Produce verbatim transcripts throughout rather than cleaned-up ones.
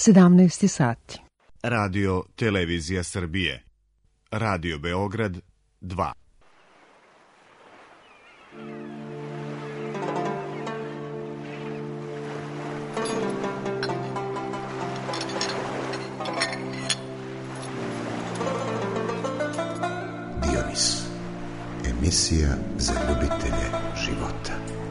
sedamnaest sati. Radio Televizija Srbije. Radio Beograd dva. Dionis. Emisija za ljubitelje života.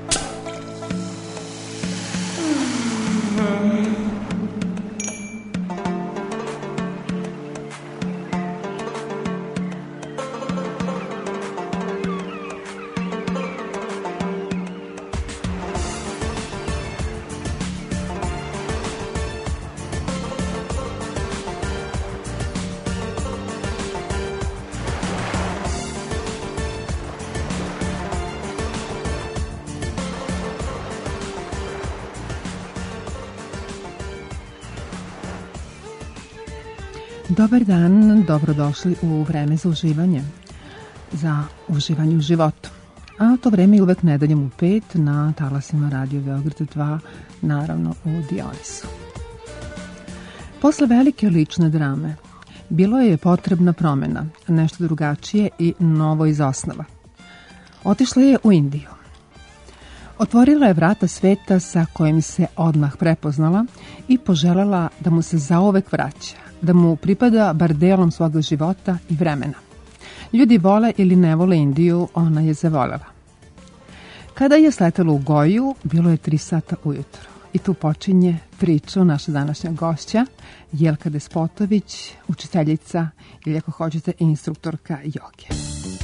Dobar dan, dobrodošli u vreme za uživanje, za uživanje u životu. A to vreme je uvek nedeljom u pet na talasima Radio Beograd dva, naravno u Dionisu. Posle velike lične drame, bilo je potrebna promena, nešto drugačije i novo iz osnova. Otišla je u Indiju. Otvorila je vrata sveta sa kojim se odmah prepoznala i poželjela da mu se zauvek vraća, da mu pripada bar delom svoga života i vremena. Ljudi vole ili ne vole Indiju, ona je zavolela. Kada je sletela u Goju, bilo je tri sata ujutro. I tu počinje priču naša današnja gošća, Jelka Despotović, učiteljica ili ako hoćete instruktorka joge.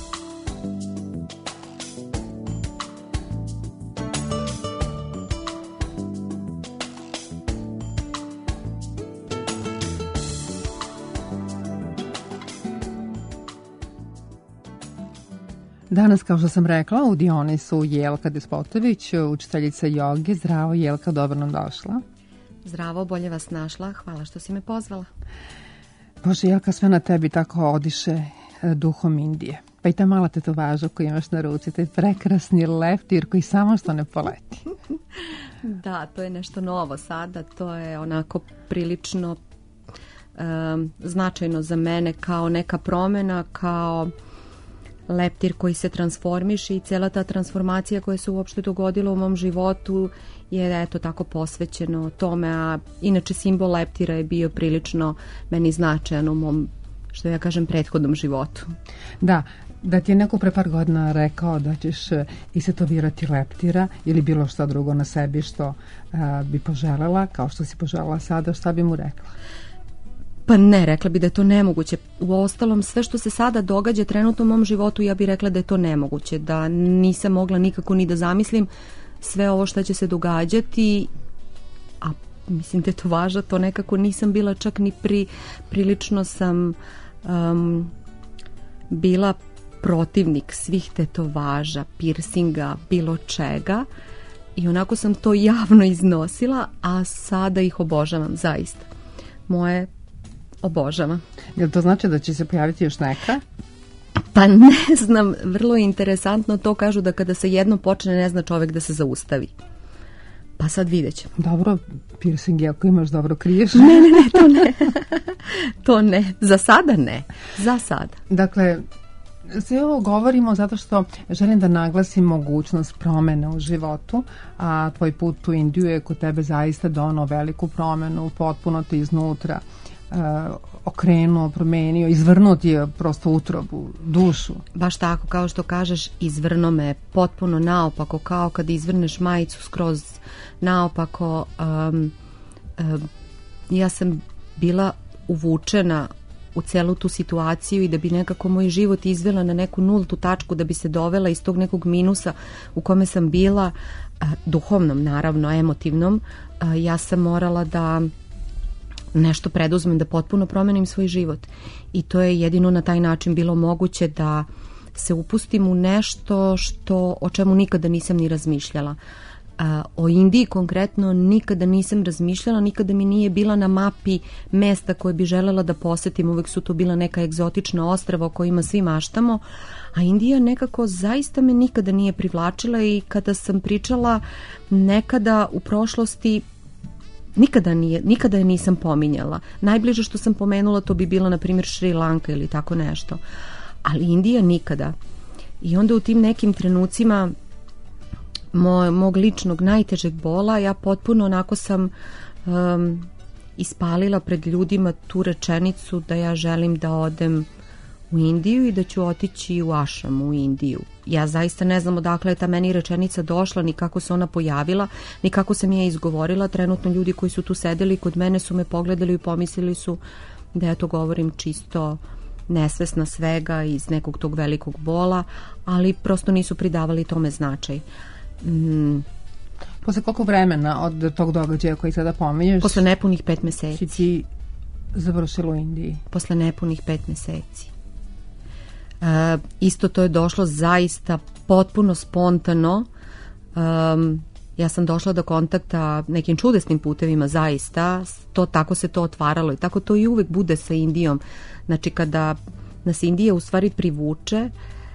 Danas, kao što sam rekla, u Dionisu Jelka Despotović, učiteljica joge. Zdravo, Jelka, dobro nam došla. Zdravo, bolje vas našla. Hvala što si me pozvala. Bože, Jelka, sve na tebi tako odiše duhom Indije. Pa i ta mala tetovaža koju imaš na ruci, taj prekrasni leptir koji samo što ne poleti. Da, to je nešto novo sada. To je onako prilično um, značajno za mene kao neka promena, kao leptir koji se transformiše i cijela ta transformacija koja se uopšte dogodila u mom životu je eto tako posvećeno tome, a inače simbol leptira je bio prilično meni značajan u mom, što ja kažem, prethodnom životu. Da, da ti je neko pre par godina rekao da ćeš istetovirati leptira ili bilo što drugo na sebi što a, bi poželjela, kao što si poželjela sada, šta bi mu rekla? Pa ne, rekla bi da je to nemoguće. U ostalom, sve što se sada događa trenutno u mom životu, ja bih rekla da je to nemoguće, da nisam mogla nikako ni da zamislim sve ovo što će se događati, a mislim da je to važno, to nekako nisam bila čak ni pri, prilično sam um, bila protivnik svih tetovaža, piercinga, bilo čega i onako sam to javno iznosila, a sada ih obožavam, zaista. Moje obožavam. Jel to znači da će se pojaviti još neka? Pa ne znam, vrlo interesantno to kažu da kada se jedno počne ne zna čovjek da se zaustavi. Pa sad vidjet ćemo. Dobro, piercing je ako imaš dobro kriješ. Ne, ne, ne, to ne. To ne, za sada ne. Za sada. Dakle, sve ovo govorimo zato što želim da naglasim mogućnost promene u životu, a tvoj put u Indiju je kod tebe zaista donao veliku promenu, potpuno te iznutra Uh, okrenuo, promenio, izvrnuo ti je prosto utrobu, dušu. Baš tako, kao što kažeš, izvrno me potpuno naopako, kao kad izvrneš majicu skroz naopako. Um, um, ja sam bila uvučena u celu tu situaciju i da bi nekako moj život izvela na neku nultu tačku, da bi se dovela iz tog nekog minusa u kome sam bila, uh, duhovnom, naravno, emotivnom, uh, ja sam morala da nešto preduzmem, da potpuno promenim svoj život. I to je jedino na taj način bilo moguće da se upustim u nešto što, o čemu nikada nisam ni razmišljala. O Indiji konkretno nikada nisam razmišljala, nikada mi nije bila na mapi mesta koje bi želela da posetim, uvek su to bila neka egzotična ostrava o kojima svi maštamo, a Indija nekako zaista me nikada nije privlačila i kada sam pričala nekada u prošlosti, nikada, nije, nikada je nisam pominjala. Najbliže što sam pomenula to bi bila na primjer Šri Lanka ili tako nešto. Ali Indija nikada. I onda u tim nekim trenucima moj, mog ličnog najtežeg bola ja potpuno onako sam um, ispalila pred ljudima tu rečenicu da ja želim da odem u Indiju i da ću otići u ašram u Indiju. Ja zaista ne znam odakle je ta meni rečenica došla, ni kako se ona pojavila, ni kako sam je izgovorila. Trenutno ljudi koji su tu sedeli kod mene su me pogledali i pomislili su da ja to govorim čisto nesvesna svega iz nekog tog velikog bola, ali prosto nisu pridavali tome značaj. Mm. Posle koliko vremena od tog događaja koji sada pominješ? Posle nepunih pet meseci. Si ti završila u Indiji? Posle nepunih pet meseci. Uh, isto to je došlo zaista potpuno spontano. Um, ja sam došla do kontakta nekim čudesnim putevima zaista. To, tako se to otvaralo i tako to i uvek bude sa Indijom. Znači kada nas Indija u stvari privuče,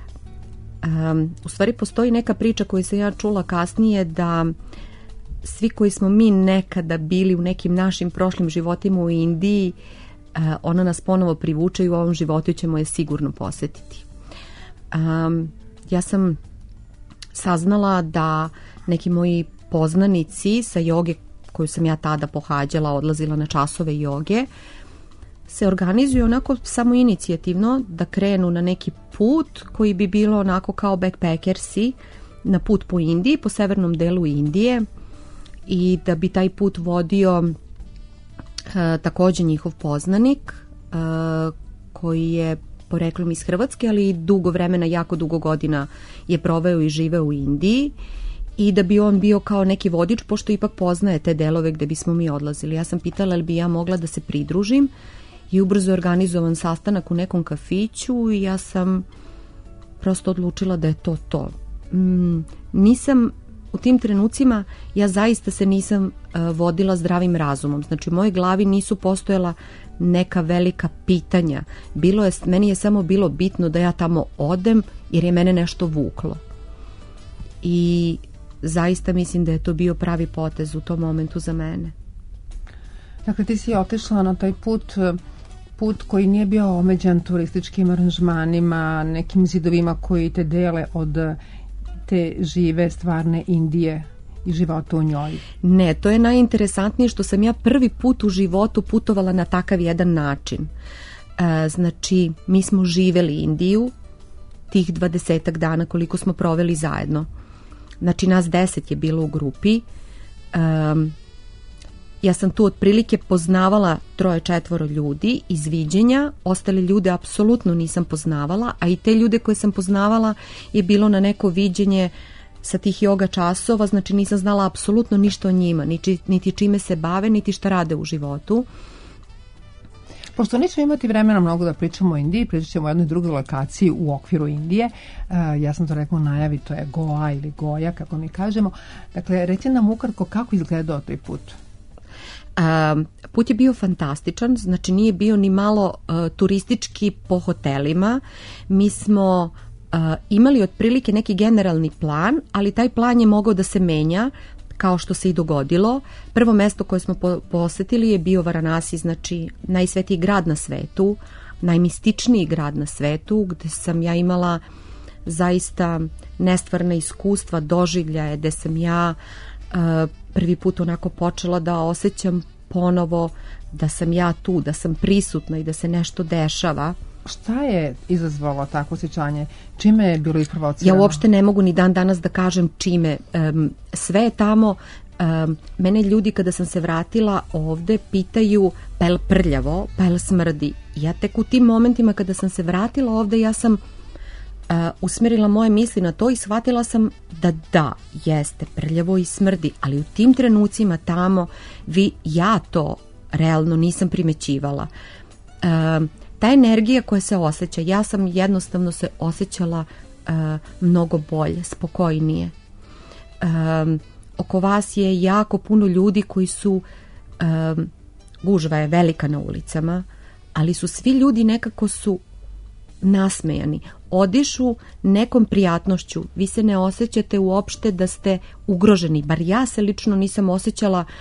um, u stvari postoji neka priča koju sam ja čula kasnije da svi koji smo mi nekada bili u nekim našim prošlim životima u Indiji, uh, ona nas ponovo privuče i u ovom životu ćemo je sigurno posetiti. Um, ja sam saznala da neki moji poznanici sa joge koju sam ja tada pohađala, odlazila na časove joge, se organizuju onako samo inicijativno da krenu na neki put koji bi bilo onako kao backpackersi na put po Indiji, po severnom delu Indije, i da bi taj put vodio uh, također njihov poznanik uh, koji je poreklom iz Hrvatske, ali dugo vremena, jako dugo godina je proveo i živeo u Indiji, i da bi on bio kao neki vodič, pošto ipak poznaje te delove gde bismo mi odlazili. Ja sam pitala li bi ja mogla da se pridružim i ubrzo je organizovan sastanak u nekom kafiću i ja sam prosto odlučila da je to to. Mm, nisam u tim trenucima, ja zaista se nisam uh, vodila zdravim razumom. Znači u mojoj glavi nisu postojala neka velika pitanja. Bilo je, meni je samo bilo bitno da ja tamo odem jer je mene nešto vuklo. I zaista mislim da je to bio pravi potez u tom momentu za mene. Dakle, ti si otišla na taj put, put koji nije bio omeđan turističkim aranžmanima, nekim zidovima koji te dele od te žive, stvarne Indije i života u njoj. Ne, to je najinteresantnije što sam ja prvi put u životu putovala na takav jedan način. E, znači, mi smo živeli Indiju tih dvadesetak dana koliko smo proveli zajedno. Znači, nas deset je bilo u grupi. Um, ja sam tu otprilike poznavala troje, četvoro ljudi iz viđenja, ostale ljude apsolutno nisam poznavala, a i te ljude koje sam poznavala je bilo na neko viđenje sa tih joga časova, znači nisam znala apsolutno ništa o njima, niti, niti čime se bave, niti šta rade u životu. Pošto nećemo imati vremena mnogo da pričamo o Indiji, pričat ćemo o jednoj drugoj lokaciji u okviru Indije. Uh, ja sam to rekla u najavi, to je Goa ili Goja, kako mi kažemo. Dakle, reci nam ukratko kako izgledao taj put. Um, put je bio fantastičan, znači nije bio ni malo uh, turistički po hotelima. Mi smo uh, imali otprilike neki generalni plan, ali taj plan je mogao da se menja, kao što se i dogodilo. Prvo mesto koje smo po- posetili je bio Varanasi, znači najsvetiji grad na svetu, najmističniji grad na svetu, gde sam ja imala zaista nestvarna iskustva, doživljaje, gde sam ja uh, prvi put onako počela da osjećam ponovo da sam ja tu, da sam prisutna i da se nešto dešava. Šta je izazvalo tako osjećanje? Čime je bilo isprovocirano? Ja uopšte ne mogu ni dan danas da kažem čime. Um, sve je tamo. Um, mene ljudi kada sam se vratila ovde pitaju pa je prljavo, pa je smrdi. Ja tek u tim momentima kada sam se vratila ovde ja sam uh, usmerila moje misli na to i shvatila sam da da, jeste prljavo i smrdi, ali u tim trenucima tamo vi, ja to realno nisam primećivala. Um, Ta energija koja se osjeća, ja sam jednostavno se osjećala uh, mnogo bolje, spokojnije. Um, oko vas je jako puno ljudi koji su, um, gužva je velika na ulicama, ali su svi ljudi nekako su nasmejani, odišu nekom prijatnošću, vi se ne osjećate uopšte da ste ugroženi, bar ja se lično nisam osjećala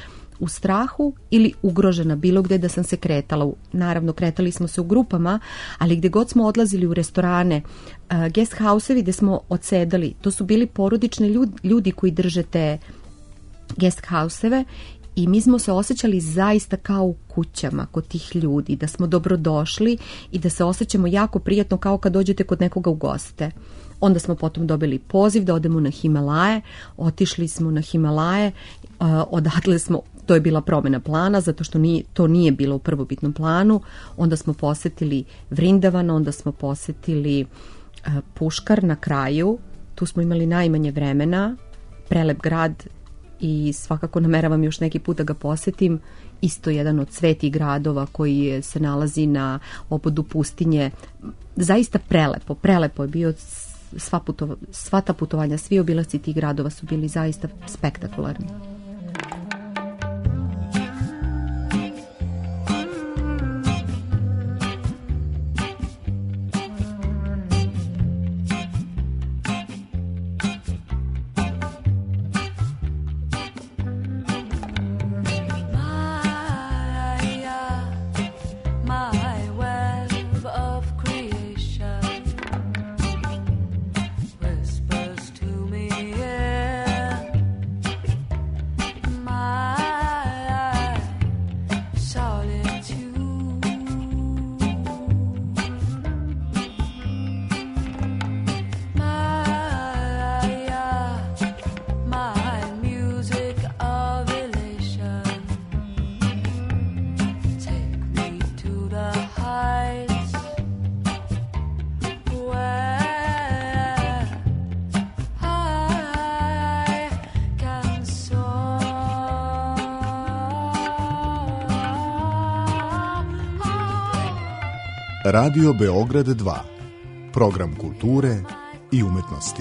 u strahu ili ugrožena bilo gde da sam se kretala. Naravno, kretali smo se u grupama, ali gde god smo odlazili u restorane, guest house-evi gde smo odsedali, to su bili porodični ljudi, ljudi koji drže te guest house-eve i mi smo se osjećali zaista kao u kućama kod tih ljudi, da smo dobrodošli i da se osjećamo jako prijatno kao kad dođete kod nekoga u goste. Onda smo potom dobili poziv da odemo na Himalaje, otišli smo na Himalaje, uh, odatle smo, to je bila promjena plana, zato što nije, to nije bilo u prvobitnom planu, onda smo posetili Vrindavan, onda smo posetili uh, Puškar na kraju, tu smo imali najmanje vremena, prelep grad i svakako nameravam još neki put da ga posetim, isto jedan od svetih gradova koji se nalazi na obodu pustinje, zaista prelepo, prelepo je bio. Sva, putova, sva ta putovanja, svi obilasci tih gradova su bili zaista spektakularni. Radio Beograd dva, program kulture i umetnosti.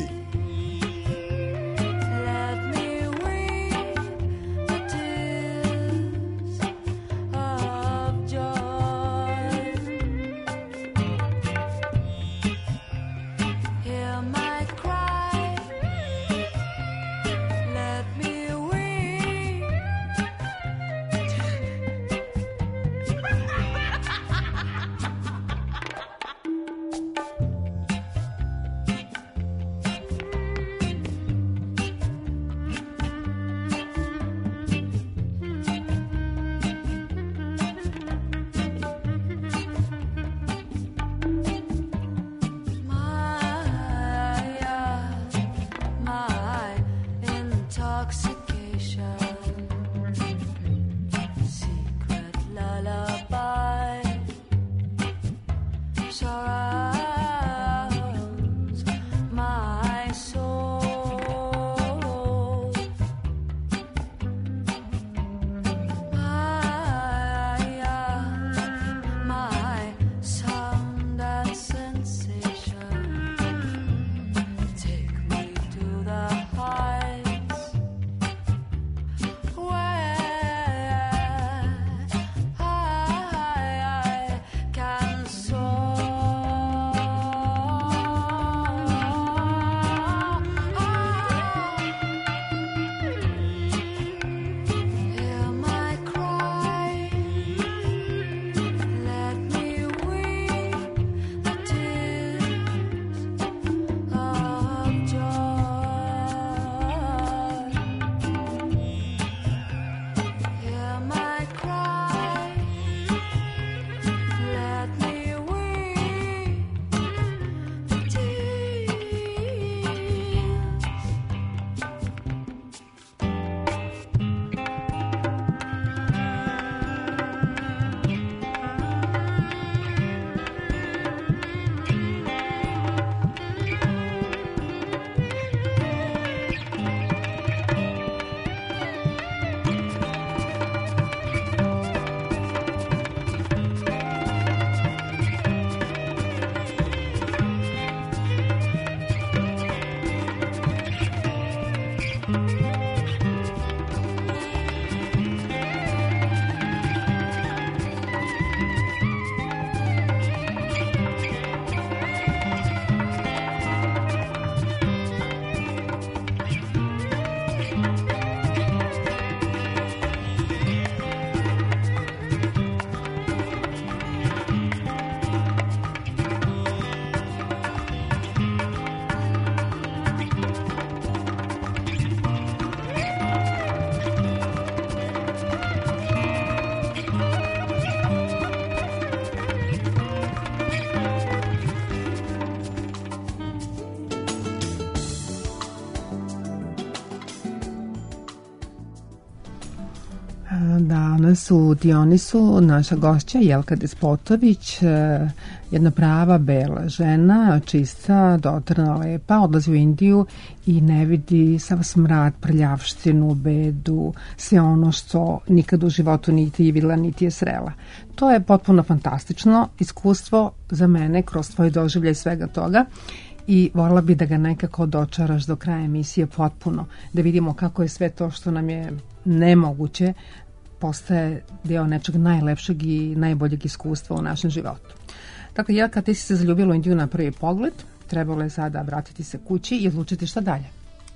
Danas u Dionisu naša gošća Jelka Despotović, jedna prava bela žena, čista, dotrna, lepa, odlazi u Indiju i ne vidi sav smrad, prljavštinu, bedu, sve ono što nikad u životu niti je videla, niti je srela. To je potpuno fantastično iskustvo za mene kroz tvoj doživljaj svega toga i voljela bi da ga nekako dočaraš do kraja emisije potpuno, da vidimo kako je sve to što nam je nemoguće postaje deo nečeg najlepšeg i najboljeg iskustva u našem životu. Dakle, Jelka, ti si se zaljubila u Indiju na prvi pogled, trebalo je sada vratiti se kući i odlučiti šta dalje.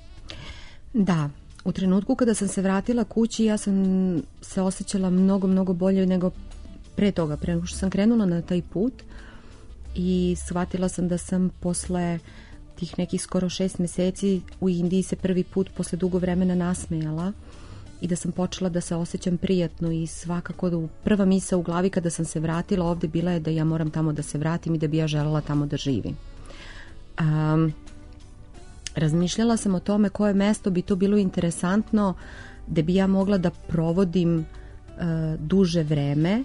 Da, u trenutku kada sam se vratila kući, ja sam se osjećala mnogo, mnogo bolje nego pre toga, pre nego što sam krenula na taj put i shvatila sam da sam posle tih nekih skoro šest meseci u Indiji se prvi put posle dugo vremena nasmejala i da sam počela da se osjećam prijatno i svakako da prva misao u glavi kada sam se vratila ovde bila je da ja moram tamo da se vratim i da bi ja želela tamo da živim. Um, razmišljala sam o tome koje mesto bi to bilo interesantno da bi ja mogla da provodim uh, duže vreme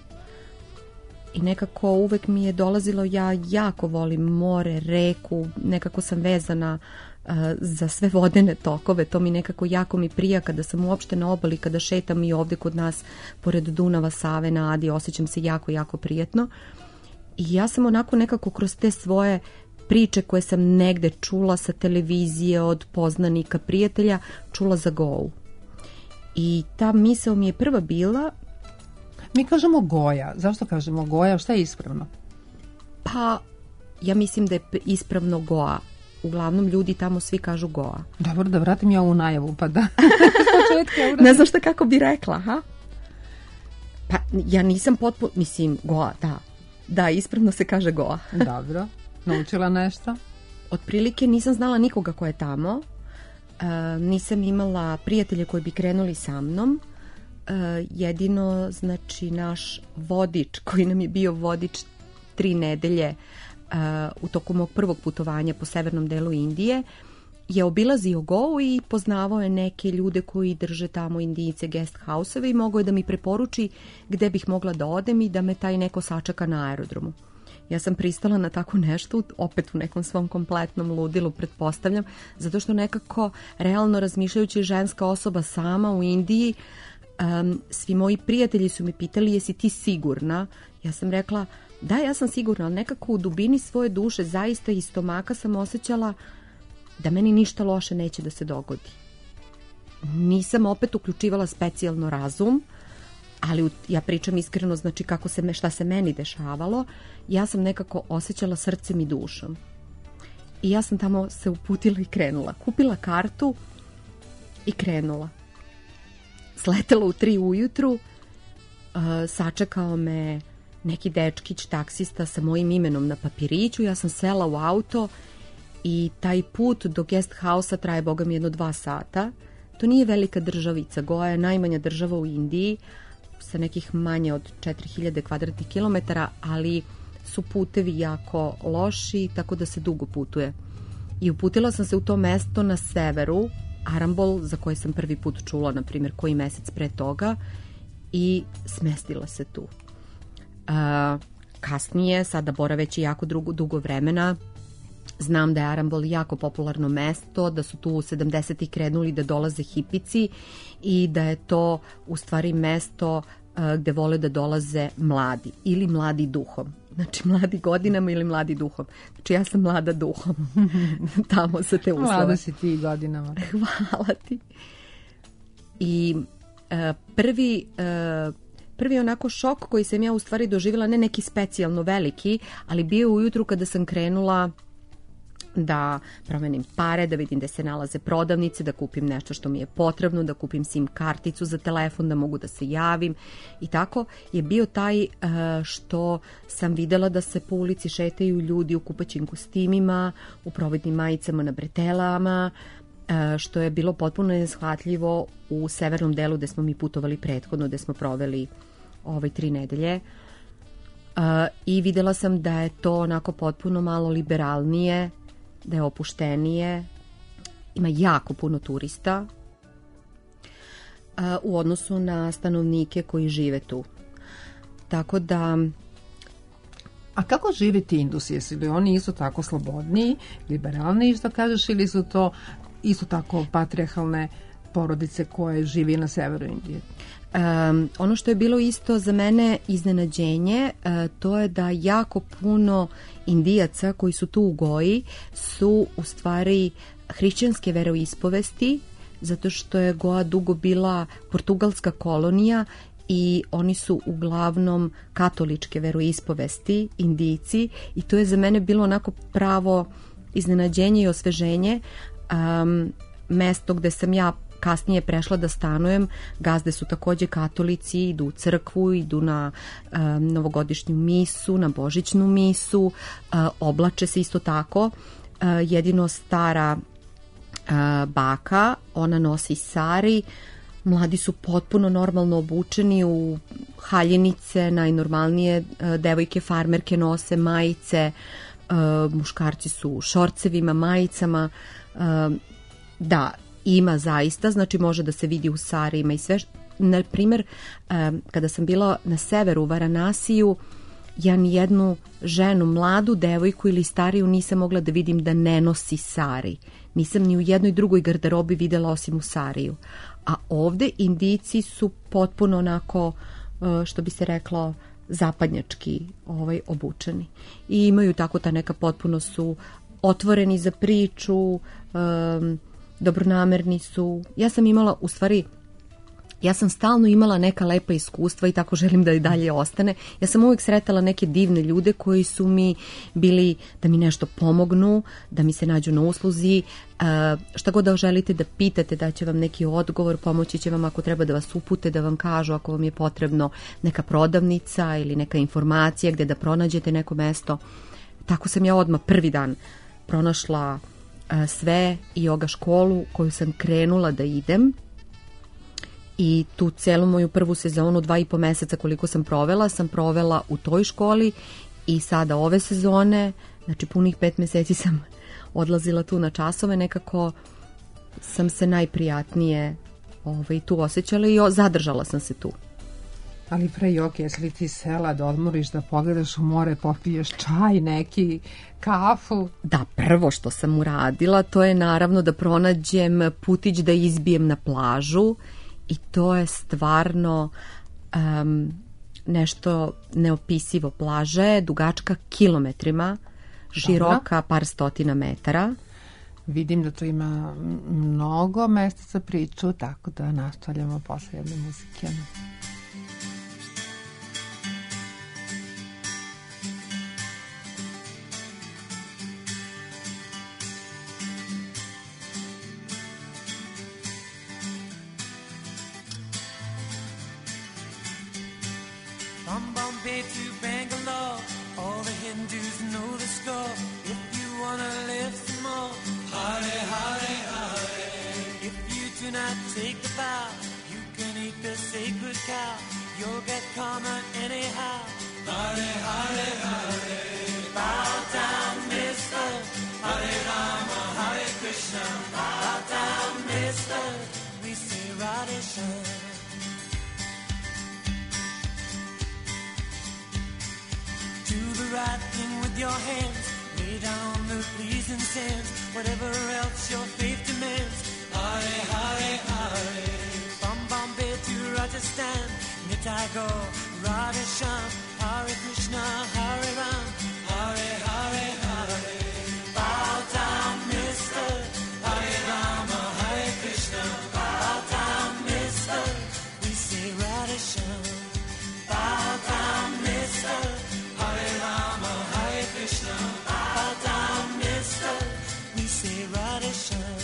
i nekako uvek mi je dolazilo, ja jako volim more, reku, nekako sam vezana za sve vodene tokove, to mi nekako jako mi prija kada sam uopšte na obali, kada šetam i ovde kod nas pored Dunava, Save, na Adi, osjećam se jako, jako prijatno i ja sam onako nekako kroz te svoje priče koje sam negde čula sa televizije od poznanika, prijatelja, čula za Goa. I ta misao mi je prva bila. Mi kažemo Goja, zašto kažemo Goja, šta je ispravno? Pa, ja mislim da je ispravno Goa. Uglavnom ljudi tamo svi kažu Goa. Dobro, da vratim ja ovu najavu, pa da. Ne znam šta kako bi rekla, ha? Pa ja nisam potpuno, mislim, Goa, da. Da, ispravno se kaže Goa. Dobro, naučila nešto? Otprilike nisam znala nikoga ko je tamo. Uh, nisam imala prijatelje koji bi krenuli sa mnom. Uh, jedino, znači, naš vodič, koji nam je bio vodič tri nedelje Uh, u toku mog prvog putovanja po severnom delu Indije, je obilazio Goa i poznavao je neke ljude koji drže tamo Indijce guest house-eve i mogao je da mi preporuči gde bih mogla da odem i da me taj neko sačeka na aerodromu. Ja sam pristala na tako nešto, opet u nekom svom kompletnom ludilu, pretpostavljam, zato što nekako, realno razmišljajući, ženska osoba sama u Indiji, um, svi moji prijatelji su mi pitali jesi ti sigurna? Ja sam rekla da, ja sam sigurna, ali nekako u dubini svoje duše, zaista iz stomaka sam osjećala da meni ništa loše neće da se dogodi. Nisam opet uključivala specijalno razum, ali ja pričam iskreno, znači kako se, šta se meni dešavalo, ja sam nekako osjećala srcem i dušom. I ja sam tamo se uputila i krenula. Kupila kartu i krenula. Sletela u tri ujutru, uh, sačekao me neki dečkić, taksista sa mojim imenom na papiriću, ja sam sela u auto i taj put do guest house-a traje, boga mi, jedno dva sata. To nije velika državica, Goa je najmanja država u Indiji, sa nekih manje od četiri hiljade kvadratnih kilometara, ali su putevi jako loši, tako da se dugo putuje. I uputila sam se u to mesto na severu, Arambol, za koje sam prvi put čula, na primjer, koji mesec pre toga, i smestila se tu. Uh, kasnije, sada boraveći jako dugo, dugo vremena, znam da je Arambol jako popularno mesto, da su tu u sedamdesetih krenuli da dolaze hipici i da je to u stvari mesto uh, gde vole da dolaze mladi ili mladi duhom. Znači mladi godinama ili mladi duhom. Znači ja sam mlada duhom. Tamo sa te uslove. Mlada si ti godinama. Hvala ti. I uh, prvi... Uh, Prvi onako šok koji sam ja u stvari doživjela, ne neki specijalno veliki, ali bio ujutru kada sam krenula da promenim pare, da vidim da se nalaze prodavnice, da kupim nešto što mi je potrebno, da kupim sim karticu za telefon, da mogu da se javim i tako je bio taj što sam videla da se po ulici šetaju ljudi u kupaćim kostimima, u providnim majicama na bretelama, što je bilo potpuno neshvatljivo u severnom delu gde smo mi putovali prethodno, gde smo proveli ove tri nedelje. Uh, I videla sam da je to onako potpuno malo liberalnije, da je opuštenije, ima jako puno turista. Uh, u odnosu na stanovnike koji žive tu. Tako da... A kako žive ti Indusi? Jesu li oni isto tako slobodniji, liberalniji, što kažeš, ili su to isto tako patrijarhalne porodice koje živi na severu Indije? Um, ono što je bilo isto za mene iznenađenje, uh, to je da jako puno Indijaca koji su tu u Goji su u stvari hrišćanske veroispovesti, zato što je Goa dugo bila portugalska kolonija i oni su uglavnom katoličke veroispovesti, Indijci, i to je za mene bilo onako pravo iznenađenje i osveženje. Um, mesto gde sam ja kasnije prešla da stanujem, gazde su takođe katolici, idu u crkvu, idu na um, novogodišnju misu, na božićnu misu, uh, oblače se isto tako. Uh, jedino stara uh, baka, ona nosi sari, mladi su potpuno normalno obučeni u haljinice, najnormalnije uh, devojke farmerke nose majice, uh, muškarci su u šorcevima, majicama, uh, da, ima zaista, znači može da se vidi u sarijima i sve. Na primjer, kada sam bila na severu u Varanasiju, ja ni jednu ženu, mladu devojku ili stariju nisam mogla da vidim da ne nosi sari. Nisam ni u jednoj drugoj garderobi videla osim u sariju. A ovde Indijci su potpuno onako, što bi se reklo, zapadnjački ovaj, obučeni. I imaju tako ta neka, potpuno su otvoreni za priču, um, dobronamerni su. Ja sam imala, u stvari, ja sam stalno imala neka lepa iskustva i tako želim da i dalje ostane. Ja sam uvijek sretala neke divne ljude koji su mi bili da mi nešto pomognu, da mi se nađu na usluzi. Uh, šta god da želite da pitate, da će vam neki odgovor, pomoći će vam ako treba da vas upute, da vam kažu ako vam je potrebno neka prodavnica ili neka informacija gde da pronađete neko mesto. Tako sam ja odmah prvi dan pronašla sve i joga školu koju sam krenula da idem i tu celu moju prvu sezonu, dva i po meseca koliko sam provela, sam provela u toj školi i sada ove sezone, znači punih pet meseci sam odlazila tu na časove, nekako sam se najprijatnije ovaj, tu osjećala i zadržala sam se tu. Ali pre joke, jesi li ti sela da odmoriš, da pogledaš u more, popiješ čaj, neki, kafu? Da, prvo što sam uradila, to je naravno da pronađem putić da izbijem na plažu i to je stvarno um, nešto neopisivo. Plaža je dugačka kilometrima, široka Dobra. par stotina metara. Vidim da tu ima mnogo mesta za priču, tako da nastavljamo posle jedne muzike. From Bombay to Bangalore, all the Hindus know the score. If you wanna live some more, Hare Hare Hare. If you do not take the vow, you can eat the sacred cow. You'll get karma anyhow. Hare Hare Hare. Bow down, mister. Hare Rama, Hare Krishna. Bow down, mister. We say Radhe Shyam. Do the right thing with your hands. Lay down the pleasing sins. Whatever else your faith demands. Hare Hare Hare. From Bombay to Rajasthan, Nitai Gaur, Radhe Shyam. Hare Krishna, Hare Ram. Hare Hare Hare. Bow down, mister. Hare Rama, Hare Krishna. Bow down, mister. We say Radhe Shyam. Bow down, mister. Hare Rama, Hare Krishna, bow down, mister. We say Radhe Shyam.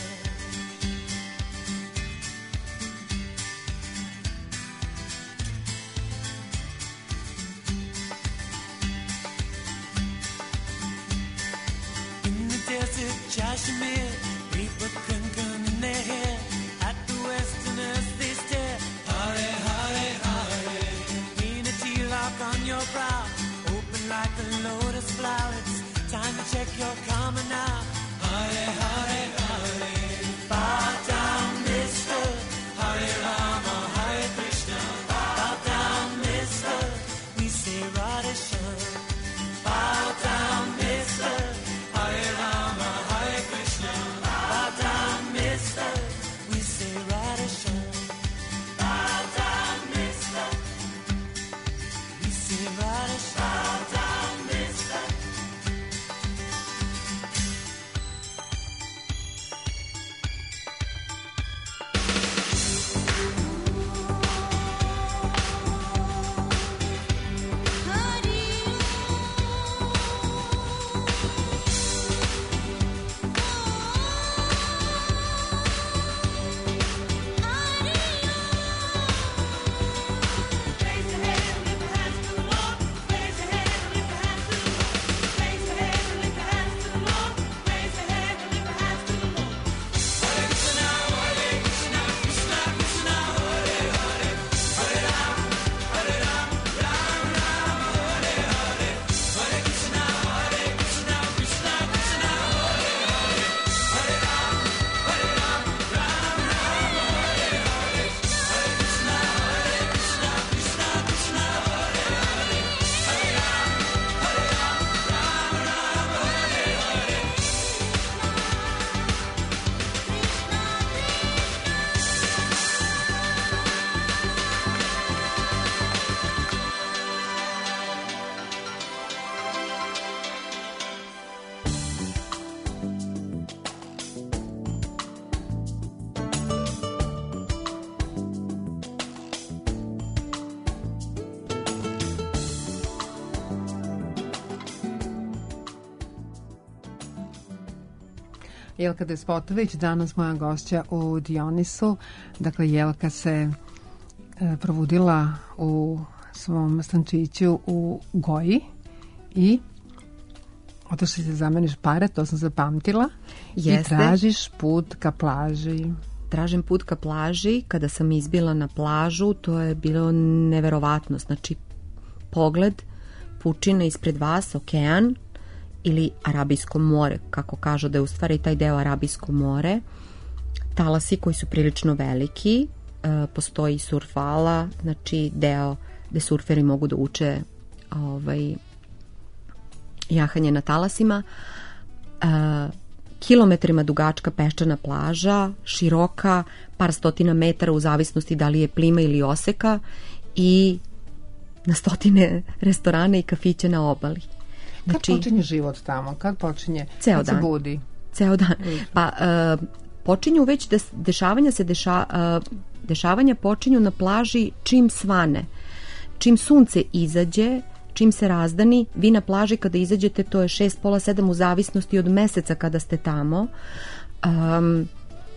In the desert, Kashmir, people crinkling in their hair. At the Westerners they stare. Hare Hare Hare. Lean a tilak on your brow. Like a lotus flower, it's time to check your karma now. Hare Hare Hare. Bow down, mister. Hare Rama, say Radhe Shyam. Bow down, mister. Hare Rama, Hare Krishna. Bow down, mister. We say Radhe Shyam. Bow down, mister. We say Radhe Shyam. Bow down, mister. Jelka Despotović, danas moja gošća u Dionisu. Dakle, Jelka se e, probudila u svom stančiću u Goji i otišla se zameniš pare, to sam zapamtila. Jeste. I tražiš put ka plaži. Tražim put ka plaži. Kada sam izbila na plažu, to je bilo neverovatno. Znači, pogled, pučina ispred vas, okean, ili Arabijsko more, kako kažu da je u stvari taj deo Arabijsko more, talasi koji su prilično veliki, e, postoji surfala, znači deo gde surferi mogu da uče ovaj, jahanje na talasima, e, kilometrima dugačka peščana plaža, široka, par stotina metara u zavisnosti da li je plima ili oseka i na stotine restorana i kafića na obali. Kad znači, počinje život tamo? Kad počinje? Ceo kad dan. se budi? Ceo dan. Pa uh, počinju već des, dešavanja se deša, uh, dešavanja počinju na plaži čim svane. Čim sunce izađe, čim se razdani, vi na plaži kada izađete, to je šest, pola sedam u zavisnosti od meseca kada ste tamo. Um,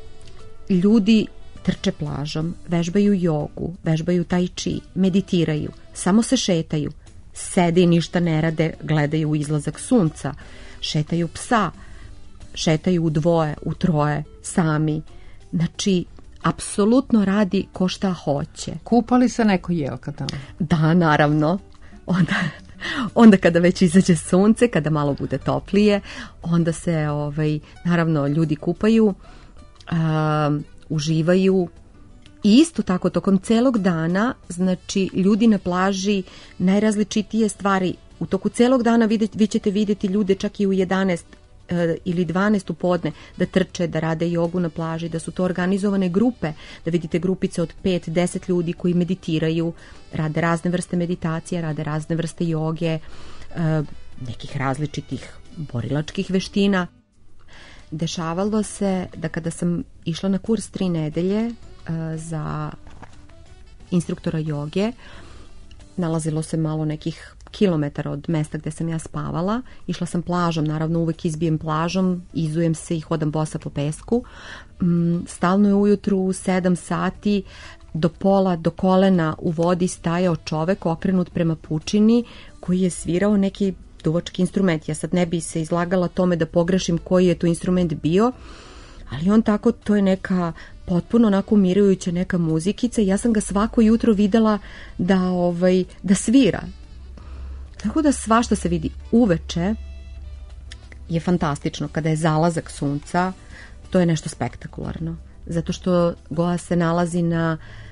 ljudi trče plažom, vežbaju jogu, vežbaju tai chi, meditiraju, samo se šetaju. Sede i ništa ne rade, gledaju u izlazak sunca, šetaju psa, šetaju u dvoje, u troje, sami. Znači, apsolutno radi ko šta hoće. Kupali se neko Jelka tamo? Da, naravno. Onda, onda kada već izađe sunce, kada malo bude toplije, onda se, ovaj, naravno, ljudi kupaju, uh, uživaju. I isto tako, tokom celog dana, znači, ljudi na plaži najrazličitije stvari. U toku celog dana vi, vi ćete vidjeti ljude čak i u jedanaest e, ili dvanaest u podne da trče, da rade jogu na plaži, da su to organizovane grupe, da vidite grupice od pet do deset ljudi koji meditiraju, rade razne vrste meditacije, rade razne vrste joge, e, nekih različitih borilačkih veština. Dešavalo se da kada sam išla na kurs tri nedelje za instruktora joge, nalazilo se malo nekih kilometara od mesta gde sam ja spavala. Išla sam plažom, naravno uvek izbijem plažom, izujem se i hodam bosa po pesku. Stalno je ujutru u sedam sati do pola, do kolena u vodi stajao čovek okrenut prema pučini koji je svirao neki duvački instrument. Ja sad ne bi se izlagala tome da pogrešim koji je to instrument bio, ali on tako, to je neka potpuno onako umirujuća neka muzikica i ja sam ga svako jutro videla da, ovaj, da svira. Tako da svašta se vidi. Uveče je fantastično. Kada je zalazak sunca, to je nešto spektakularno. Zato što Goa se nalazi na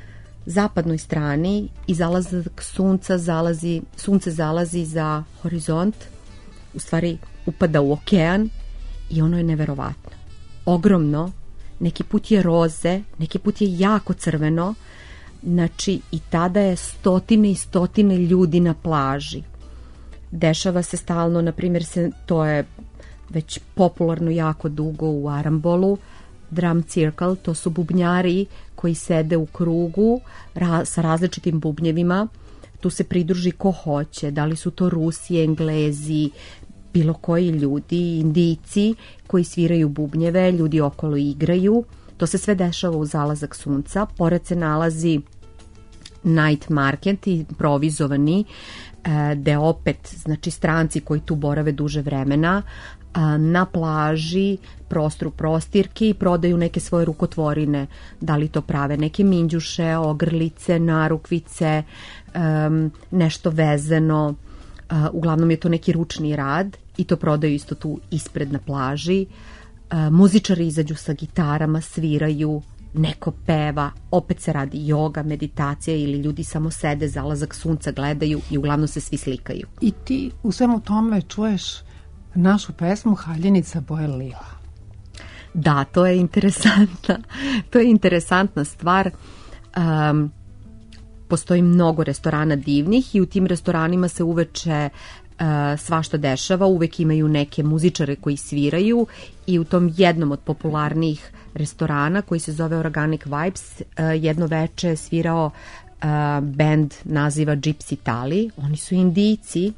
zapadnoj strani i zalazak sunca zalazi, sunce zalazi za horizont, u stvari upada u okean i ono je neverovatno. Ogromno, neki put je roze, neki put je jako crveno, znači i tada je stotine i stotine ljudi na plaži. Dešava se stalno, na primjer, se, to je već popularno jako dugo u Arambolu, drum circle, to su bubnjari koji sede u krugu ra, sa različitim bubnjevima. Tu se pridruži ko hoće, da li su to Rusi, Englezi, bilo koji ljudi, Indijci koji sviraju bubnjeve, ljudi okolo igraju. To se sve dešava u zalazak sunca. Pored se nalazi night market, improvizovani, gde opet, znači, stranci koji tu borave duže vremena na plaži prostru prostirke i prodaju neke svoje rukotvorine, da li to prave neke minđuše, ogrlice, narukvice, um, nešto vezano, uh, uglavnom je to neki ručni rad i to prodaju isto tu ispred na plaži. Uh, muzičari izađu sa gitarama, sviraju, neko peva, opet se radi joga, meditacija ili ljudi samo sede, zalazak sunca gledaju i uglavnom se svi slikaju. I ti u svemu tome čuješ našu pesmu Haljenica boje lila. Da, to je interesantna, to je interesantna stvar. Um, postoji mnogo restorana divnih i u tim restoranima se uveče uh, svašta dešava, uvek imaju neke muzičare koji sviraju i u tom jednom od popularnijih restorana koji se zove Organic Vibes, uh, jedno veče je svirao uh, band naziva Gypsy Tali, oni su Indijci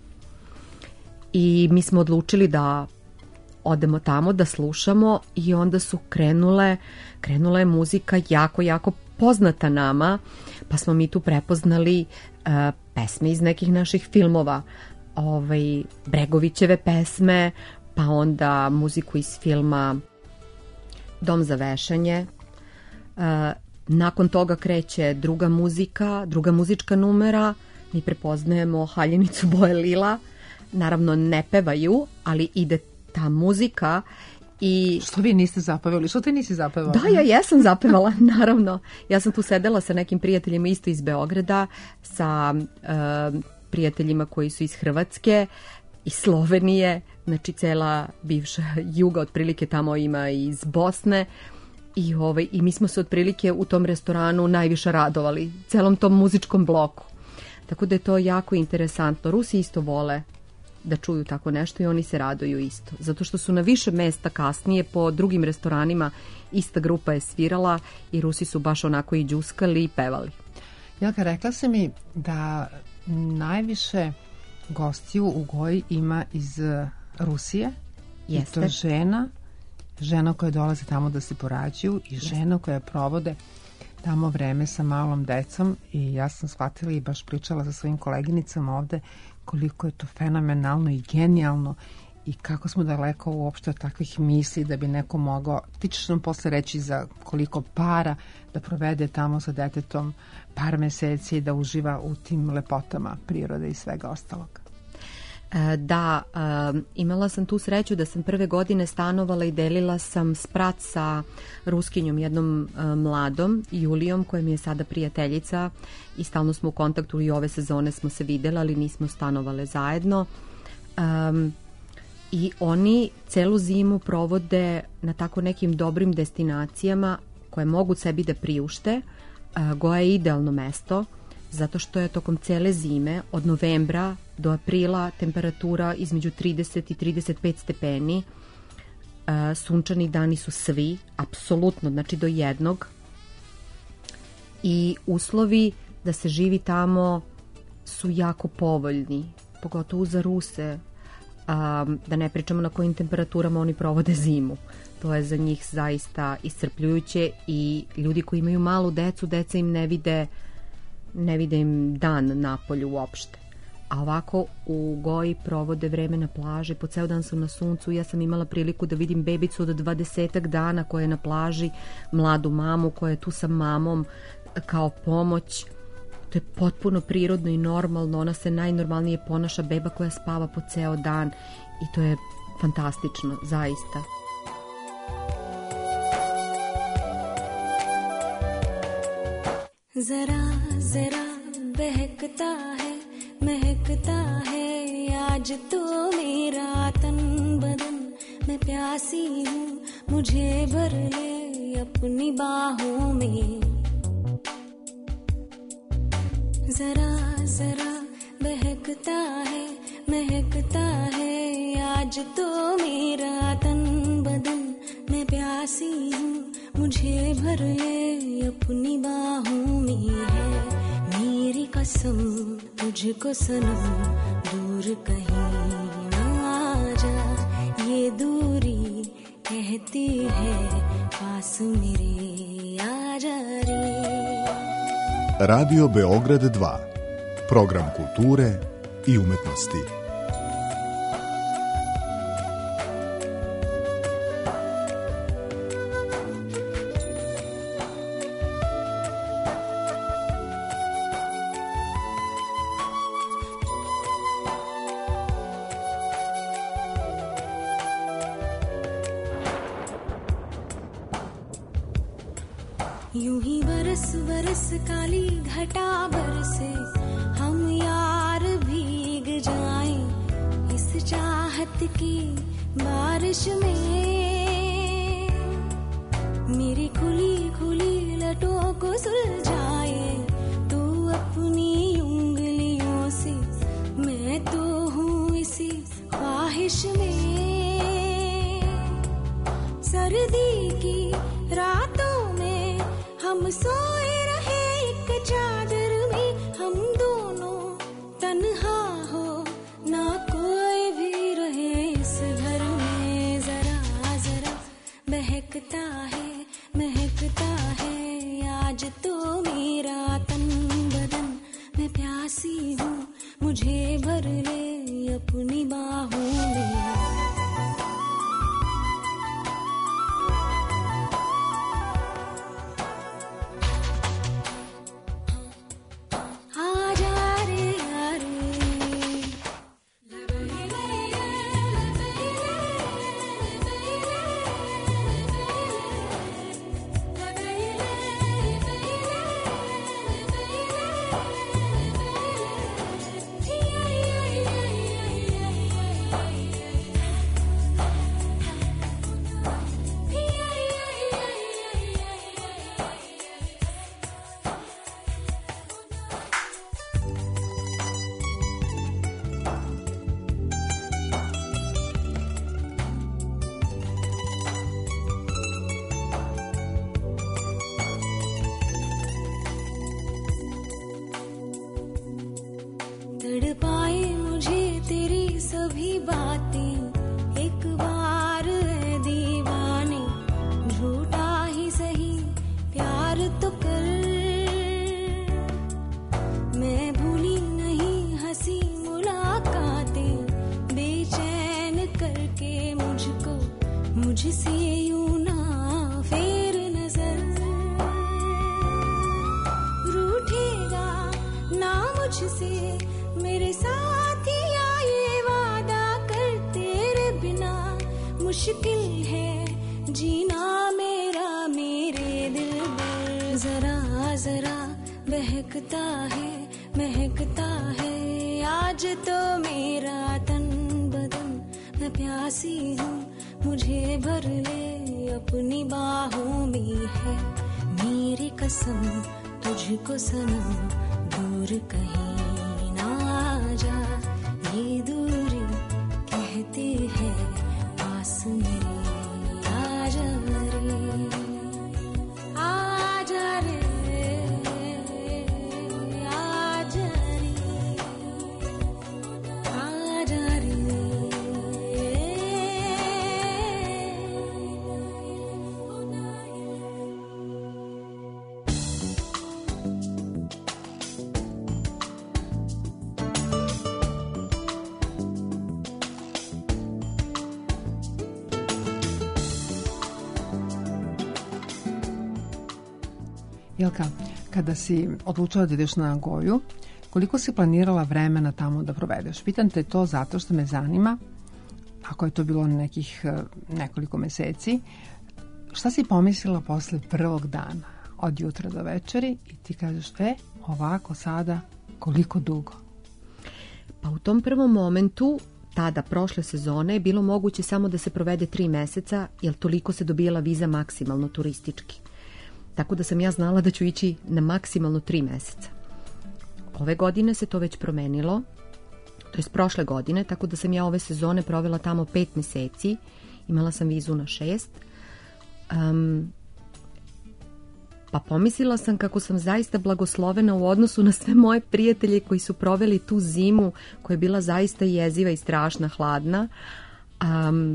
i mi smo odlučili da odemo tamo, da slušamo i onda su krenule, krenula je muzika jako, jako poznata nama, pa smo mi tu prepoznali uh, pesme iz nekih naših filmova, ovaj, Bregovićeve pesme, pa onda muziku iz filma Dom za vešanje. Uh, nakon toga kreće druga muzika, druga muzička numera, mi prepoznajemo Haljenicu boje lila, naravno ne pevaju, ali ide ta muzika i... Što vi niste zapevali? Što ti nisi zapevala? Da, ja jesam zapevala, naravno. Ja sam tu sedela sa nekim prijateljima isto iz Beograda, sa uh, prijateljima koji su iz Hrvatske, iz Slovenije, znači cela bivša juga otprilike tamo ima iz Bosne i, ovaj, i mi smo se otprilike u tom restoranu najviše radovali, celom tom muzičkom bloku. Tako da je to jako interesantno. Rusi isto vole da čuju tako nešto i oni se raduju isto. Zato što su na više mesta kasnije po drugim restoranima ista grupa je svirala i Rusi su baš onako i džuskali i pevali. Jelka, rekla si mi da najviše gostiju u Goji ima iz Rusije. Jeste. I to žena, žena koja dolaze tamo da se porađuju i Jeste. Žena koja provode tamo vreme sa malom decom i ja sam shvatila i baš pričala sa svojim koleginicama ovde koliko je to fenomenalno i genijalno i kako smo daleko uopšte od takvih misli da bi neko mogao, ti ćeš nam posle reći za koliko para da provede tamo sa detetom par meseci i da uživa u tim lepotama prirode i svega ostalog. Da, imala sam tu sreću da sam prve godine stanovala i delila sam sprat sa Ruskinjom, jednom mladom, Julijom, koja mi je sada prijateljica i stalno smo u kontaktu i ove sezone smo se videli, ali nismo stanovale zajedno. Um, I oni celu zimu provode na tako nekim dobrim destinacijama koje mogu sebi da priušte. Uh, Goa je idealno mesto zato što je tokom cele zime od novembra do aprila temperatura između trideset i trideset pet stepeni. Uh, sunčani dani su svi, apsolutno, znači do jednog. I uslovi da se živi tamo su jako povoljni, pogotovo za Ruse. Um, da ne pričamo na kojim temperaturama oni provode zimu. To je za njih zaista iscrpljujuće i ljudi koji imaju malu decu, deca im ne vide ne vide im dan napolju uopšte. A ovako u Goji provode vreme na plaži, po ceo dan su na suncu. Ja sam imala priliku da vidim bebicu od dvadesetak dana koja je na plaži, mladu mamu koja je tu sa mamom kao pomoć. To je potpuno prirodno i normalno, ona se najnormalnije ponaša, beba koja spava po ceo dan i to je fantastično, zaista. जरा जरा बहकता है महकता है आज तो मेरा तन बदन, मैं प्यासी हूँ मुझे भर ले अपनी बाहों में। जरा जरा बहकता है महकता है आज तो मेरा तन बदन, मैं प्यासी हूँ मुझे भर ले अपनी बाहों में है। मेरी कसम तुझको सनम दूर कहीं ना जा, ये दूरी कहती है पास मेरे आ जा रे। Radio Beograd dva, program kulture i umetnosti. यूं ही बरस बरस काली घटा बरसे, हम यार भीग जाएं इस चाहत की बारिश में। मेरी खुली खुली लटों को सुलझाए तू अपनी उंगलियों से, मैं तो हूँ इसी ख्वाहिश में। सर्दी की रातों में हम सोए रहे एक चादर में, हम दोनों तन्हा हो ना कोई भी रहे इस घर में। जरा जरा बहकता है महकता है आज तो मेरा तन बदन, मैं प्यासी हूँ मुझे भर ले अपनी बाहों में। तड़पाए मुझे तेरी सभी बातें एक बार है दीवाने, झूठा ही सही प्यार तो कर। मैं भूली नहीं हंसी मुलाकातें, बेचैन करके मुझको मुझसे यूं ना फेर नजर। रूठेगा ना मुझसे मेरे साथिया ये वादा कर, तेरे बिना मुश्किल है जीना मेरा मेरे दिल में। जरा जरा बहकता है महकता है आज तो मेरा तन बदन, मैं प्यासी हूँ मुझे भर ले अपनी बाहों में है। मेरी कसम तुझको सनम दूर कहीं जा, ये दूरी कहती है पास मेरे आ जा रे आ जा रे आ जा रे आ जा रे। Jelka, kada si odlučila da ideš na Nagoju, koliko si planirala vremena tamo da provedeš? Pitam te to zato što me zanima, ako je to bilo nekih nekoliko meseci, šta si pomislila posle prvog dana? od jutra do večeri i ti kažeš, e, ovako sada, koliko dugo? Pa u tom prvom momentu, tada prošle sezone, je bilo moguće samo da se provede tri meseca, jer toliko se dobijala viza maksimalno turistički. Tako da sam ja znala da ću ići na maksimalno tri meseca. Ove godine se to već promenilo, to je prošle godine, tako da sam ja ove sezone provela tamo pet meseci, imala sam vizu na šest. Um, pa pomislila sam kako sam zaista blagoslovena u odnosu na sve moje prijatelje koji su proveli tu zimu koja je bila zaista jeziva i strašna, hladna, um,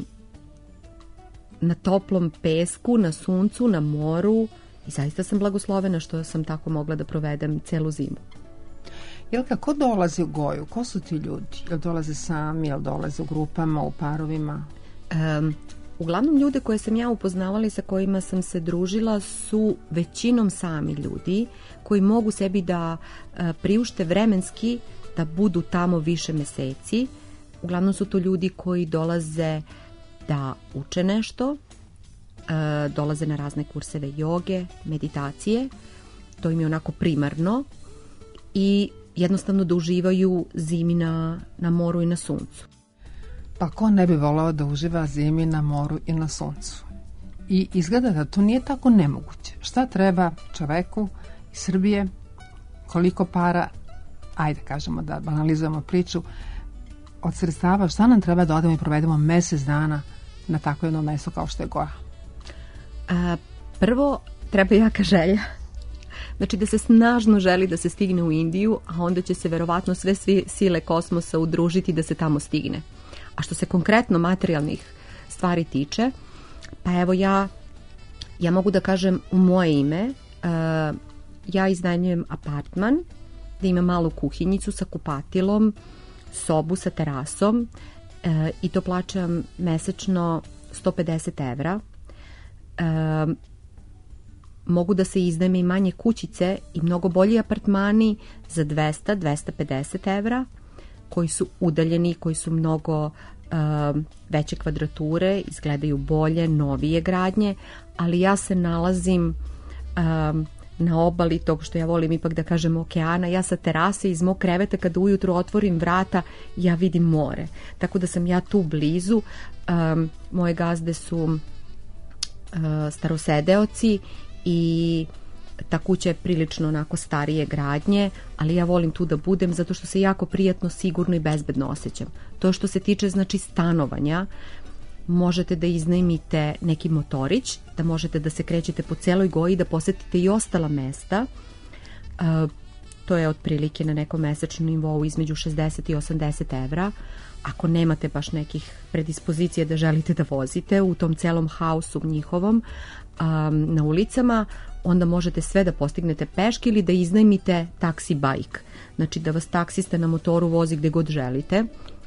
na toplom pesku, na suncu, na moru, i zaista sam blagoslovena što sam tako mogla da provedem celu zimu. Jelka, ko dolazi u Goju? Ko su ti ljudi? Jel dolaze sami, jel dolaze u grupama, u parovima? Um, uglavnom ljude koje sam ja upoznavala i sa kojima sam se družila su većinom sami ljudi koji mogu sebi da uh, priušte vremenski da budu tamo više meseci. Uglavnom su to ljudi koji dolaze da uče nešto, uh, dolaze na razne kurseve joge, meditacije, to im je onako primarno, i jednostavno da uživaju zimi na, na moru i na suncu. Pa ko ne bi volao da uživa zimi na moru i na suncu? I izgleda da to nije tako nemoguće. Šta treba čoveku iz Srbije, koliko para, ajde kažemo da banalizujemo priču, od sredstava, šta nam treba da odemo i provedemo mesec dana na tako jedno mesto kao što je Goja? A, prvo, treba jaka želja. Znači da se snažno želi da se stigne u Indiju, a onda će se verovatno sve svi sile kosmosa udružiti da se tamo stigne. A što se konkretno materijalnih stvari tiče, pa evo ja, ja mogu da kažem u moje ime, uh, ja iznajmljujem apartman da ima malu kuhinjicu sa kupatilom, sobu sa terasom uh, i to plaćam mesečno sto pedeset evra. Uh, mogu da se iznajme i manje kućice i mnogo bolji apartmani za dvesta do dvesta pedeset evra, koji su udaljeni, koji su mnogo uh, veće kvadrature, izgledaju bolje, novije gradnje, ali ja se nalazim um, na obali tog što ja volim ipak da kažem okeana. Ja sa terase iz mog kreveta kada ujutro otvorim vrata ja vidim more, tako da sam ja tu blizu. Um, moje gazde su uh, starosedeoci i ta kuća je prilično onako starije gradnje, ali ja volim tu da budem zato što se jako prijatno, sigurno i bezbedno osjećam. To što se tiče znači stanovanja, možete da iznajmite neki motorić, da možete da se krećete po celoj Goji, da posetite i ostala mesta. Uh, to je otprilike na nekom mesečnom nivou između šezdeset i osamdeset evra. Ako nemate baš nekih predispozicija da želite da vozite u tom celom haosu njihovom um, na ulicama, onda možete sve da postignete peške ili da iznajmite taksi bajk. Znači da vas taksista na motoru vozi gde god želite.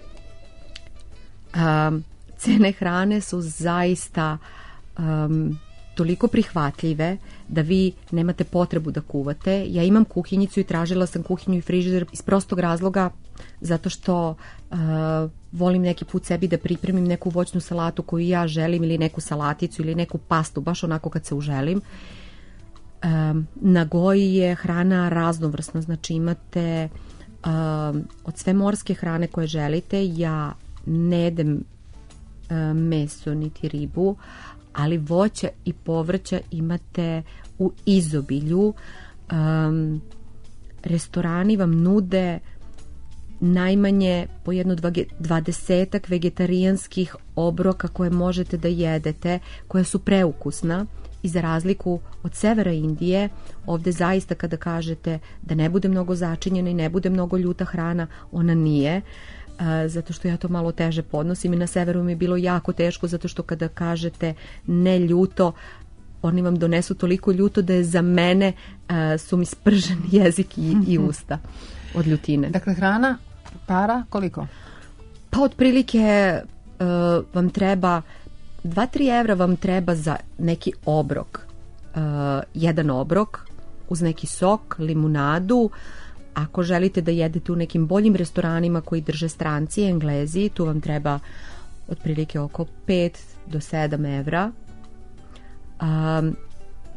Um, cene hrane su zaista um, toliko prihvatljive da vi nemate potrebu da kuvate. Ja imam kuhinjicu i tražila sam kuhinju i frižider iz prostog razloga zato što uh, volim neki put sebi da pripremim neku voćnu salatu koju ja želim ili neku salaticu ili neku pastu, baš onako kad se uželim. Um, na Goji je hrana raznovrsna, znači imate um, od sve morske hrane koje želite. Ja ne jedem um, meso niti ribu, ali voća i povrća imate u izobilju. Um, restorani vam nude najmanje po jedno dvadesetak vegetarijanskih obroka koje možete da jedete, koja su preukusna. I za razliku od severa Indije, ovde zaista kada kažete da ne bude mnogo začinjena i ne bude mnogo ljuta hrana, ona nije, uh, zato što ja to malo teže podnosim i na severu mi je bilo jako teško zato što kada kažete ne ljuto, oni vam donesu toliko ljuto da je za mene uh, su mi spržen jezik i, i usta od ljutine. Dakle, hrana, para, koliko? Pa otprilike uh, vam treba dva do tri evra vam treba za neki obrok. Uh, jedan obrok uz neki sok, limunadu. Ako želite da jedete u nekim boljim restoranima koji drže stranci, Englezi, tu vam treba otprilike oko pet do sedam evra. Um,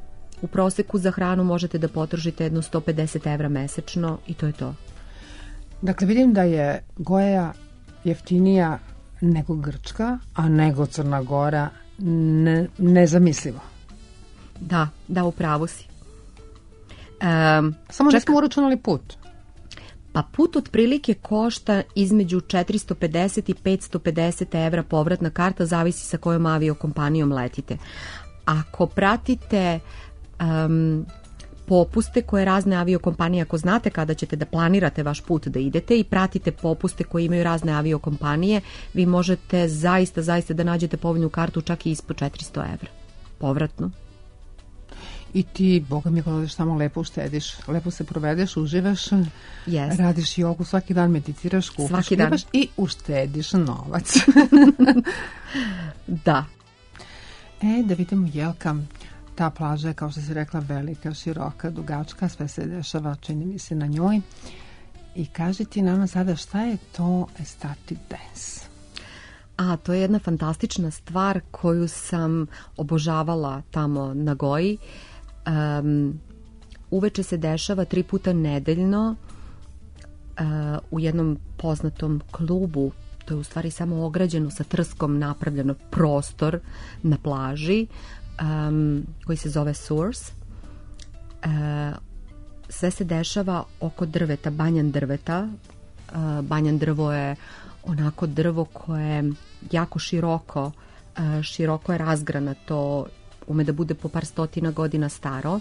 u proseku za hranu možete da potrošite jedno sto pedeset evra mesečno i to je to. Dakle, vidim da je Goja jeftinija nego Grčka, a nego Crna Gora ne, nezamislivo. Da, da, u pravu si. Um, Samo čeka... nismo uračunali put. Pa put otprilike košta između četiristo pedeset i petsto pedeset evra povratna karta, zavisi sa kojom aviokompanijom letite. Ako pratite um, popuste koje razne aviokompanije, ako znate kada ćete da planirate vaš put da idete i pratite popuste koje imaju razne aviokompanije, vi možete zaista, zaista da nađete povoljnu kartu čak i ispod četiristo evra. Povratno. I ti, boga mi, kada odeš tamo, lepo uštediš, lepo se provedeš, uživaš, yes. Radiš jogu, svaki dan meditiraš, kupaš, kupaš i uštediš novac. Da. E, da vidimo, Jelka, ta plaža je, kao što si rekla, velika, široka, dugačka, sve se dešava, čini mi se, na njoj. I kaži ti nama sada šta je to estatic dance? A, to je jedna fantastična stvar koju sam obožavala tamo na Goji. Um, uveče se dešava tri puta nedeljno uh, u jednom poznatom klubu. To je u stvari samo ograđeno sa trskom napravljeno prostor na plaži um, koji se zove Source. Uh, sve se dešava oko drveta, banjan drveta. Uh, banjan drvo je onako drvo koje je jako široko, uh, široko je razgranato, ume da bude po par stotina godina staro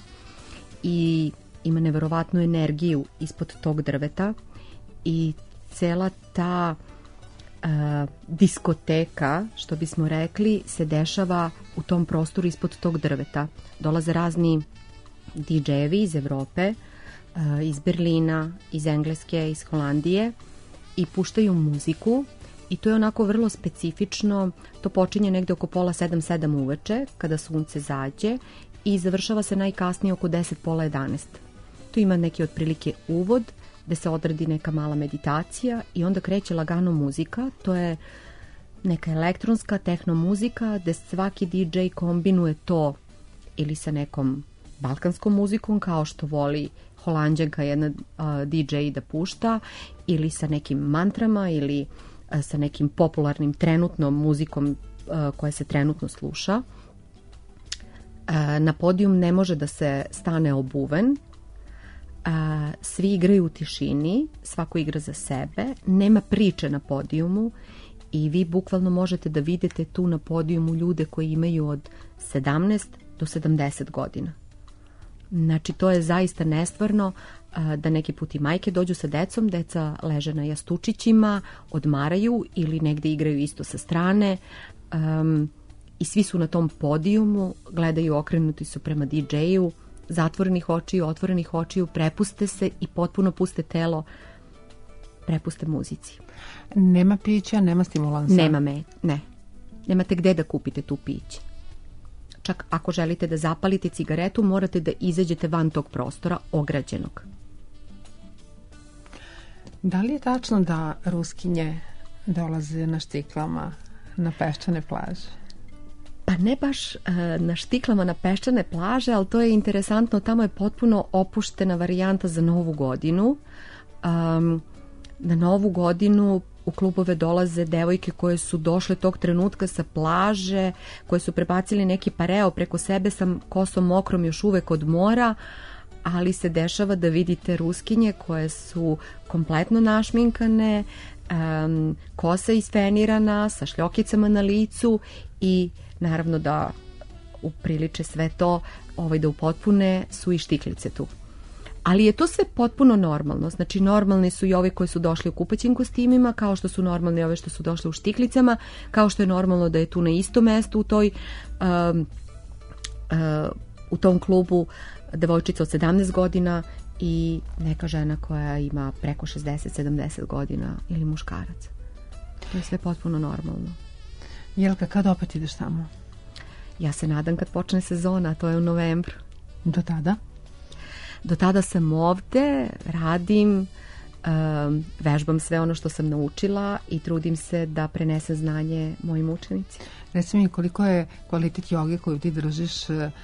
i ima neverovatnu energiju ispod tog drveta i cela ta uh, diskoteka, što bismo rekli, se dešava u tom prostoru ispod tog drveta. Dolaze razni di džejevi iz Evrope, uh, iz Berlina, iz Engleske, iz Holandije i puštaju muziku. I to je onako vrlo specifično, to počinje negde oko pola sedam, sedam uveče, kada sunce zađe i završava se najkasnije oko deset, pola jedanaest. Tu ima neki otprilike uvod, gde se odradi neka mala meditacija i onda kreće lagano muzika, to je neka elektronska tehno muzika, gde svaki di džej kombinuje to ili sa nekom balkanskom muzikom, kao što voli Holanđanka jedna uh, di džej da pušta, ili sa nekim mantrama, ili sa nekim popularnim trenutnom muzikom uh, koja se trenutno sluša. Uh, na podijum ne može da se stane obuven. Uh, svi igraju u tišini, svako igra za sebe, nema priče na podijumu i vi bukvalno možete da vidite tu na podijumu ljude koji imaju od sedamnaest do sedamdeset godina. Znači, to je zaista nestvarno da neki put i majke dođu sa decom, deca leže na jastučićima, odmaraju ili negde igraju isto sa strane um, i svi su na tom podijumu, gledaju, okrenuti su prema di džeju, zatvorenih očiju, otvorenih očiju, prepuste se i potpuno puste telo, prepuste muzici. Nema pića, nema stimulansa? Nema me, ne. Nemate gde da kupite tu piće. Čak ako želite da zapalite cigaretu, morate da izađete van tog prostora ograđenog. Da li je tačno da Ruskinje dolaze na štiklama na peščane plaže? Pa ne baš uh, na štiklama na peščane plaže, ali to je interesantno, tamo je potpuno opuštena varijanta za Novu godinu. Um, na Novu godinu u klubove dolaze devojke koje su došle tog trenutka sa plaže, koje su prebacili neki pareo preko sebe sa kosom mokrom još uvek od mora, ali se dešava da vidite Ruskinje koje su kompletno našminkane, um, kosa isfenirana, sa šljokicama na licu i naravno da upriliče sve to, ovaj, da upotpune su i štiklice tu. Ali je to sve potpuno normalno. Znači, normalni su i ovi koji su došli u kupaćim kostimima, kao što su normalni ove što su došli u štiklicama, kao što je normalno da je tu na istom mestu u toj um, uh, u tom klubu devojčica od sedamnaest godina i neka žena koja ima preko šezdeset sedamdeset godina ili muškarac. To je sve potpuno normalno. Jelka, kad opet ideš tamo? Ja se nadam kad počne sezona, to je u novembru. Do tada? Do tada sam ovde, radim, um, vežbam sve ono što sam naučila i trudim se da prenesem znanje mojim učenicima. Reci mi, koliko je kvalitet joge koju ti držiš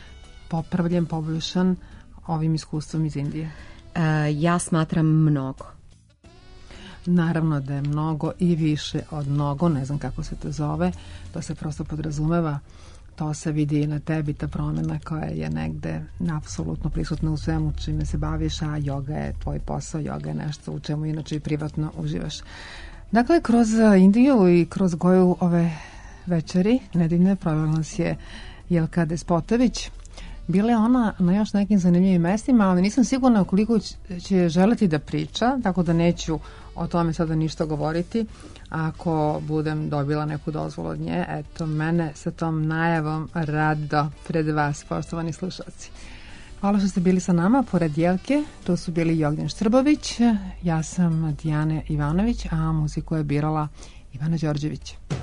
popravljen, poboljšan ovim iskustvom iz Indije? E, ja smatram mnogo. Naravno da je mnogo i više od mnogo, ne znam kako se to zove, to se prosto podrazumeva, to se vidi i na tebi, ta promjena koja je negde apsolutno prisutna u svemu čime se baviš, a yoga je tvoj posao, yoga je nešto u čemu inače i privatno uživaš. Dakle, kroz Indiju i kroz Goju ove večeri nedeljne provela nas je Jelka Despotović. Bila je ona na još nekim zanimljivim mestima, ali nisam sigurna koliko će želeti da priča, tako da neću o tome sada ništa govoriti. Ako budem dobila neku dozvolu od nje, eto, mene sa tom najavom rado pred vas, poštovani slušalci. Hvala što ste bili sa nama. Pored Jelke, to su bili Jognjen Štrbović, ja sam Dijana Ivanović, a muziku je birala Ivana Đorđević.